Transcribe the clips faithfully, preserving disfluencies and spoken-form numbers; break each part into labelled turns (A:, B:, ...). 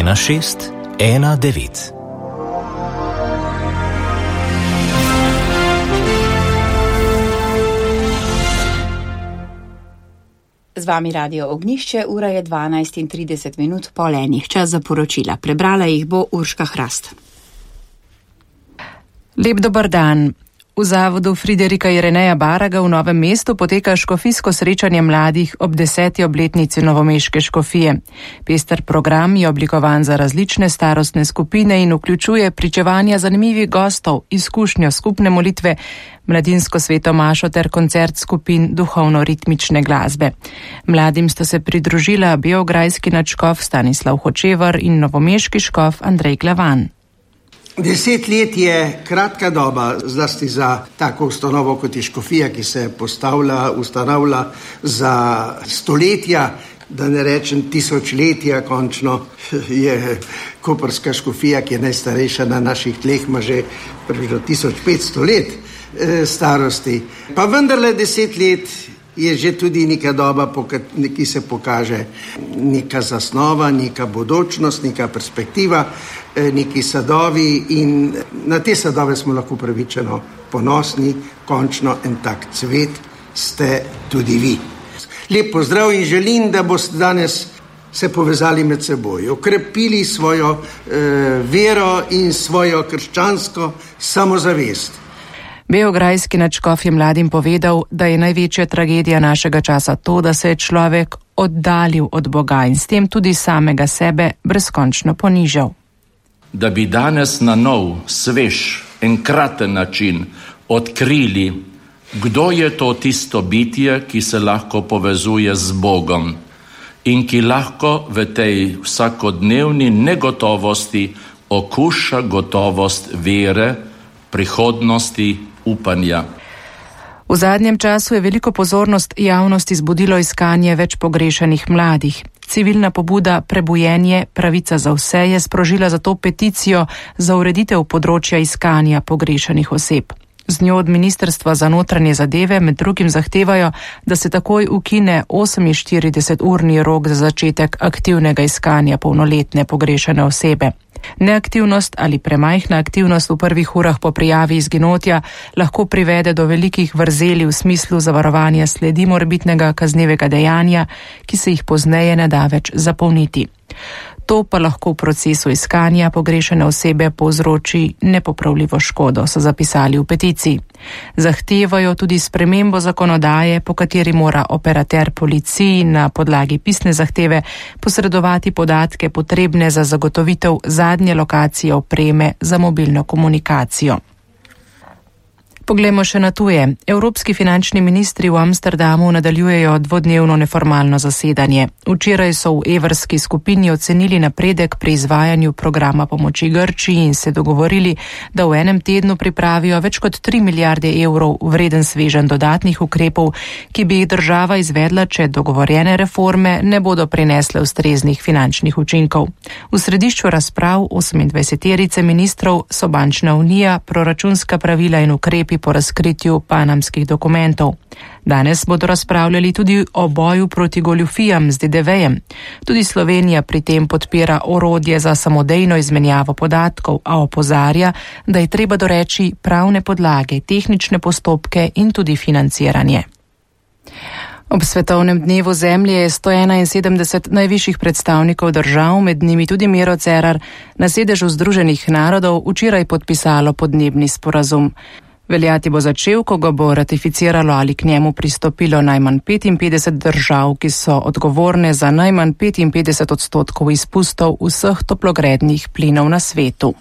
A: ena šest ena devet.
B: Z vami Radio Ognjišče, ura je dvanajst in trideset minut pol enih. Čas za poročila. Prebrala jih bo Urška Hrast.
C: Lep dober dan. V zavodu Friderika Ireneja Baraga v Novem mestu poteka škofijsko srečanje mladih ob deseti obletnici novomeške škofije. Pester program je oblikovan za različne starostne skupine in vključuje pričevanja zanimivih gostov, izkušnjo skupne molitve, mladinsko svetomašo ter koncert skupin duhovno-ritmične glasbe. Mladim sta se pridružila beograjski nadškof Stanislav Hočevar in novomeški škof Andrej Glavan.
D: Deset let je kratka doba, zlasti za tako ustanovo kot je škofija, ki se postavlja, ustanavlja za stoletja, da ne rečem tisočletja. Končno je koprska škofija, ki je najstarejša na naših tleh, ima že približno tisoč petsto let starosti. Pa vendarle deset let je že tudi neka doba, ki se pokaže neka zasnova, neka bodočnost, neka perspektiva, neki sadovi, in na te sadove smo lahko pravičeno ponosni. Končno en tak cvet ste tudi vi. Lep pozdrav in želim, da boste danes se povezali med seboj, okrepili svojo eh, vero in svojo krščansko samozavest.
C: Beograjski nadškof je mladim povedal, da je največja tragedija našega časa to, da se je človek oddaljil od Boga in s tem tudi samega sebe brezkončno ponižal.
E: Da bi danes na nov, svež, enkraten način odkrili, kdo je to tisto bitje, ki se lahko povezuje z Bogom in ki lahko v tej vsakodnevni negotovosti okuša gotovost vere, prihodnosti, upanja.
C: V zadnjem času je veliko pozornost javnosti zbudilo iskanje več pogrešanih mladih. Civilna pobuda Prebujenje, pravica za vse je sprožila zato peticijo za ureditev področja iskanja pogrešanih oseb. Z njo od Ministrstva za notranje zadeve med drugim zahtevajo, da se takoj ukine oseminštirideseturni rok za začetek aktivnega iskanja polnoletne pogrešane osebe. Neaktivnost ali premajhna aktivnost v prvih urah po prijavi izginotja lahko privede do velikih vrzeli v smislu zavarovanja sledi morebitnega kaznivega dejanja, ki se jih pozneje ne da več zapolniti. To pa lahko v procesu iskanja pogrešane osebe povzroči nepopravljivo škodo, so zapisali v peticiji. Zahtevajo tudi spremembo zakonodaje, po kateri mora operater policiji na podlagi pisne zahteve posredovati podatke potrebne za zagotovitev zadnje lokacije opreme za mobilno komunikacijo. Poglejmo še na tuje. Evropski finančni ministri v Amsterdamu nadaljujejo dvodnevno neformalno zasedanje. Včeraj so v evrski skupini ocenili napredek pri izvajanju programa pomoči Grčiji in se dogovorili, da v enem tednu pripravijo več kot tri milijarde evrov vreden sveženj dodatnih ukrepov, ki bi jih država izvedla, če dogovorjene reforme ne bodo prinesle ustreznih finančnih učinkov. V središču razprav osemindvajseterice ministrov so bančna unija, proračunska pravila in ukrepi po razkritju panamskih dokumentov. Danes bodo razpravljali tudi o boju proti goljufijam z D D V-jem. Tudi Slovenija pri tem podpira orodje za samodejno izmenjavo podatkov, a opozarja, da je treba doreči pravne podlage, tehnične postopke in tudi financiranje. Ob svetovnem dnevu zemlje je sto enainsedemdeset najvišjih predstavnikov držav, med njimi tudi Miro Cerar, na sedežu Združenih narodov včeraj podpisalo podnebni sporazum. Veljati bo začel, ko ga bo ratificiralo ali k njemu pristopilo najmanj petinpetdeset držav, ki so odgovorne za najmanj petinpetdeset odstotkov izpustov vseh toplogrednih plinov na svetu.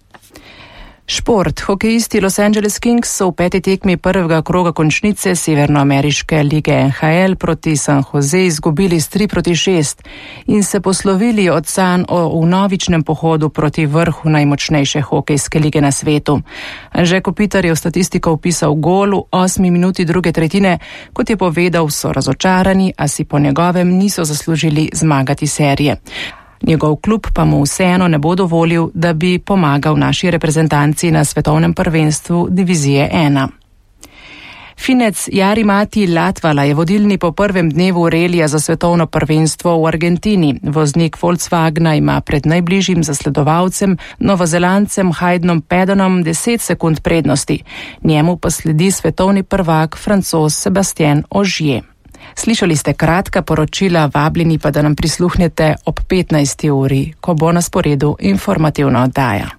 C: Šport. Hokejisti Los Angeles Kings so v peti tekmi prvega kroga končnice severnoameriške lige N H L proti San Jose izgubili s tri proti šest in se poslovili od sanj o vnovičnem pohodu proti vrhu najmočnejše hokejske lige na svetu. Anže Kopitar je v statistiko vpisal gol v osmi minuti druge tretjine, kot je povedal, so razočarani, a si po njegovem niso zaslužili zmagati serije. Njegov klub pa mu vseeno ne bo dovolil, da bi pomagal naši reprezentanci na svetovnem prvenstvu divizije ena. Finec Jari Mati Latvala je vodilni po prvem dnevu relija za svetovno prvenstvo v Argentini. Voznik Volkswagna ima pred najbližjim zasledovalcem, Novozelandcem Haydnom Padonom, deset sekund prednosti. Njemu pa sledi svetovni prvak Francoz Sebastien Ogier. Slišali ste kratka poročila, vabljeni pa, da nam prisluhnete ob petnajsti uri, ko bo na sporedu informativna oddaja.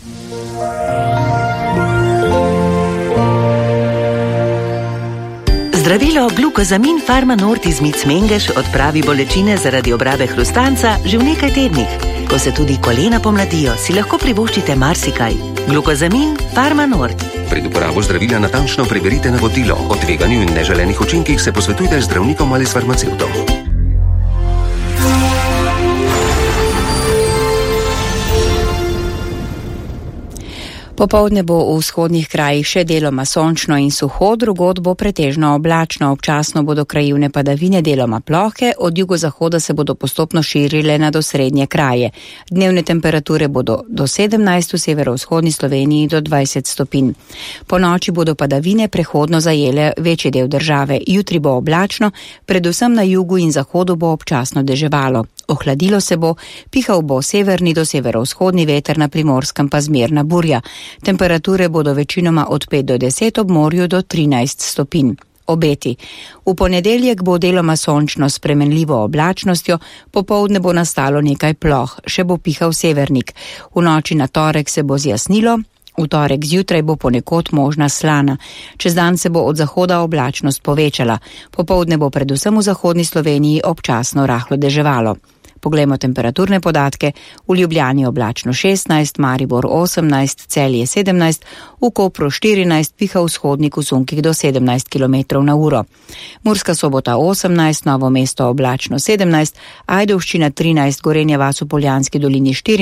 F: Zdravilo Glukozamin Pharma Nord iz Mic Mengeš odpravi bolečine zaradi obrabe hrustanca že v nekaj tednih. Ko se tudi kolena pomladijo, si lahko privoščite marsikaj. Glukozamin Pharma Nord.
G: Pred uporabo zdravila natančno preverite navodilo. O tveganju in neželenih učinkih se posvetujte z zdravnikom ali s farmacevtom.
B: Popoldne bo v vzhodnih krajih še deloma sončno in suho, drugod bo pretežno oblačno, občasno bodo krajevne padavine deloma plohe, od jugozahoda se bodo postopno širile nad osrednje kraje. Dnevne temperature bodo do sedemnajst v severovzhodni Sloveniji do dvajset stopinj. Po noči bodo padavine prehodno zajele večji del države, jutri bo oblačno, predvsem na jugu in zahodu bo občasno deževalo. Ohladilo se bo, pihal bo severni do severovzhodni veter, na Primorskem pa zmerna burja. Temperature bodo večinoma od pet do deset, ob morju do trinajst stopinj. Obeti. V ponedeljek bo deloma sončno s spremenljivo oblačnostjo, popoldne bo nastalo nekaj ploh, še bo pihal severnik. V noči na torek se bo zjasnilo, v torek zjutraj bo ponekod možna slana. Čez dan se bo od zahoda oblačnost povečala. Popoldne bo predvsem v zahodni Sloveniji občasno rahlo deževalo. Poglejmo temperaturne podatke. V Ljubljani oblačno šestnajst, Maribor osemnajst, Celje sedemnajst, v Kopru štirinajst, piha vzhodnik v sunkih do sedemnajst kilometrov na uro. Murska Sobota osemnajst, Novo mesto oblačno sedemnajst, Ajdovščina trinajst, Gorenja vas v Poljanski dolini štirinajst,